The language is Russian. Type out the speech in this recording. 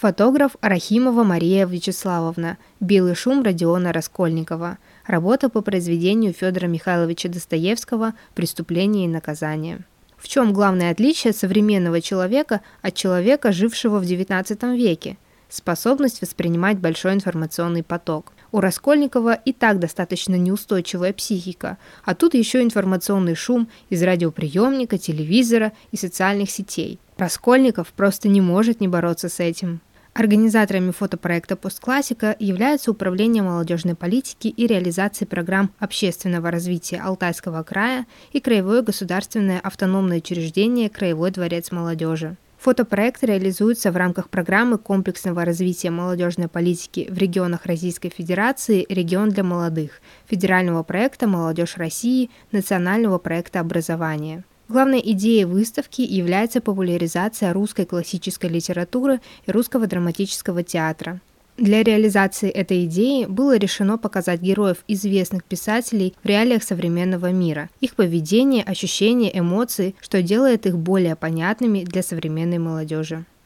Фотограф Рахимова Мария Вячеславовна, «Белый шум» Родиона Раскольникова. Работа по произведению Федора Михайловича Достоевского «Преступление и наказание». В чем главное отличие современного человека от человека, жившего в XIX веке? Способность воспринимать большой информационный поток. У Раскольникова и так достаточно неустойчивая психика, а тут еще информационный шум из радиоприемника, телевизора и социальных сетей. Раскольников просто не может не бороться с этим. Организаторами фотопроекта «Постклассика» являются Управление молодежной политики и реализации программ общественного развития Алтайского края и Краевое государственное автономное учреждение «Краевой дворец молодежи». Фотопроект реализуется в рамках программы комплексного развития молодежной политики в регионах Российской Федерации «Регион для молодых», федерального проекта «Молодежь России», национального проекта образования. Главной идеей выставки является популяризация русской классической литературы и русского драматического театра. Для реализации этой идеи было решено показать героев известных писателей в реалиях современного мира, их поведение, ощущения, эмоции, что делает их более понятными для современной молодежи.